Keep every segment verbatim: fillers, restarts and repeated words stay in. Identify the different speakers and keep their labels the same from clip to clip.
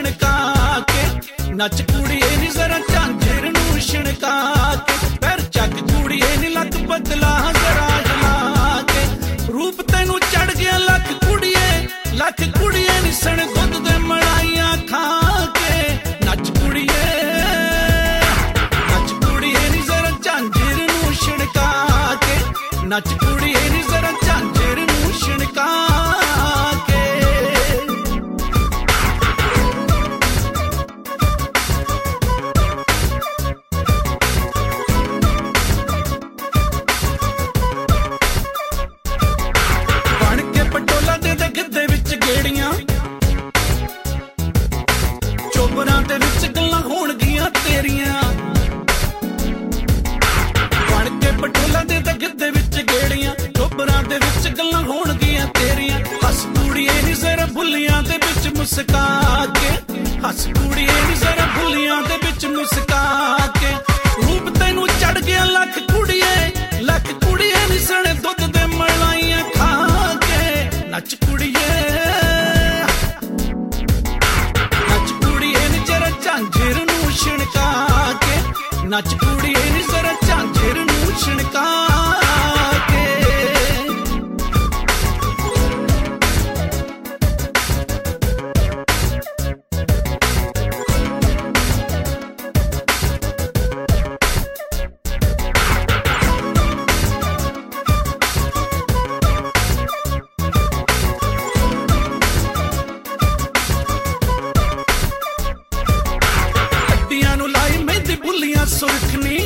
Speaker 1: ਛਣਕਾ ਕੇ ਨੱਚ ਕੁੜੀਏ ਨੀ ਜ਼ਰਾ ਝਾਂਜਰ ਨੂੰ ਛਣਕਾ ਕੇ ਪੈਰ ਚੱਕ ਕੁੜੀਏ ਨੀ ਲੱਕ ਬਦਲਾ ਜ਼ਰਾ ਹਿਲਾ ਕੇ ਰੂਪ ਤੈਨੂੰ ਚੜ ਗਿਆ ਲੱਖ ਕੁੜੀਏ ਲੱਖ ਕੁੜੀਏ ਨੀ ਸਣ ਦੁੱਧ ਦੇ ਮਲਾਈਆਂ ਖਾ ਕੇ ਨੱਚ ਕੁੜੀਏ ਨੱਚ ਕੁੜੀਏ ਨੀ ਜ਼ਰਾ ਝਾਂਜਰ ਨੂੰ ਛਣਕਾ ਕੇ ਨੱਚ ਕੁੜੀਏ ਨੀ ਜ਼ਰਾ ਝਾਂਜਰ ਨੂੰ ਛਣਕਾ ਚੋਬਰਾਂ ਦੇ ਵਿੱਚ ਗੱਲਾਂ ਹੋਣਗੀਆਂ ਤੇਰੀਆਂ ਬਣ ਕੇ ਪਟੋਲਾ ਦੇ ਗਿੱਧੇ ਵਿੱਚ ਗੇੜੀਆਂ ਚੋਬਰਾਂ ਦੇ ਵਿੱਚ ਗੱਲਾਂ ਹੋਣਗੀਆਂ ਤੇਰੀਆਂ ਹੱਸ ਕੁੜੀਏ ਨੀ ਜ਼ਰਾ ਭੁੱਲੀਆਂ ਦੇ ਵਿੱਚ ਮੁਸਕਾ ਕੇ ਹੱਸ ਕੁੜੀਏ ਨੀ ਜ਼ਰਾ ਭੁੱਲੀਆਂ ਦੇ ਵਿੱਚ ਮੁਸਕਾ ਕੇ ਰੂਪ ਤੈਨੂੰ ਚੜ ਗਿਆ ਲੱਖ ਕੁੜੀਏ ਲੱਖ ਕੁੜੀਏ ਨੀ ਸਣੇ ਦੁੱਧ ਦੇ ਮਲਾਈਆਂ ਖਾ ਕੇ ਨੱਚ ਕੁੜੀਏ ਝਾਂਜਰ ਨੂੰ ਛਣਕਾ ਕੇ ਨੱਚ ਕੁੜੀਏ ਨੀ ਜ਼ਰਾ ਝਾਂਜਰ ਨੂੰ ਛਣਕਾ ਕੇ ਸੁਰਖਨੀ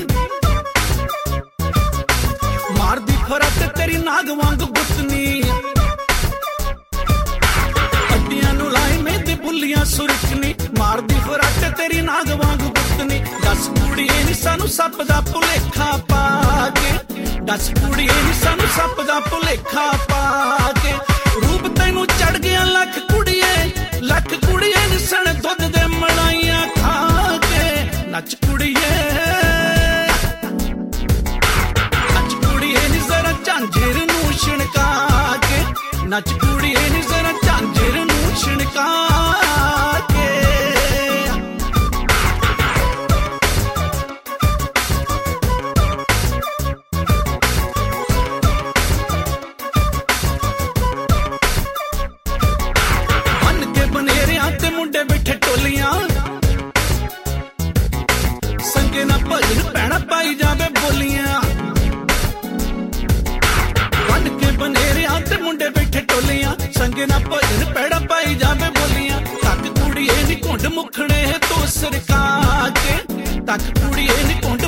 Speaker 1: ਮਾਰਦੀ ਫਰਕ ਤੇਰੀ ਨਾਗ ਵਾਂਗ ਗੁੱਤਨੀ ਅੱਡੀਆਂ ਨੂੰ ਲਾਈ ਮੇਦੀ ਬੁੱਲੀਆਂ ਸੁਰਖਨੀ ਮਾਰਦੀ ਫਰਕ ਤੇਰੀ ਨਾਗ ਵਾਂਗ ਗੁੱਤਨੀ ਦੱਸ ਕੁੜੀਏ ਨੀ ਸਾਨੂੰ ਸੱਪ ਦਾ ਭੁਲੇਖਾ ਪਾ ਕੇ ਦੱਸ ਕੁੜੀਏ ਨੀ ਸਾਨੂੰ ਸੱਪ ਦਾ ਭੁਲੇਖਾ ਪਾ ਕੇ ਰੂਪ ਤੈਨੂੰ ਚੜ ਗਿਆ ਲੱਖ ਕੁੜੀਏ ਲੱਖ ਕੁੜੀਏ ਨੀ ਸਣ ਦੁੱਧ ਦੇ ਮਲਾਈਆਂ ਖਾ ਕੇ ਨੱਚ ਕੁੜੀਏ ਝਾਂਜਰ ਨੂੰ ਛਣਕਾ ਕੇ ਨੱਚ ਕੁੜੀਏ ਨੀ ਜ਼ਰਾ ਝਾਂਜਰ ਨੂੰ ਛਣਕਾ ਕੇ ਬੰਨ ਕੇ ਬਨੇਰਿਆਂ ਤੇ ਮੁੰਡੇ ਬੈਠੇ ਟੋਲੀਆਂ ਸੰਗੇ ਨਾ ਭਜਨ ਭੈਣਾ ਪਾਈ ਜਾਵੇ ਬੋਲੀਆਂ ਬਨੇਰਿਆਂ ਤੇ ਮੁੰਡੇ ਬੈਠੇ ਟੋਲੀਆਂ ਸੰਗੇ ਨਾ ਭਜਨ ਪੈੜਾ ਪਾਈ ਜਾਵੇ ਬੋਲੀਆਂ ਤੱਕ ਕੁੜੀਏ ਨੀ ਘੁੰਡ ਮੁਖੜੇ ਤੋਂ ਸਰਕਾ ਕੇ ਤੱਕ ਕੁੜੀਏ ਨੀ ਘੁੰਡ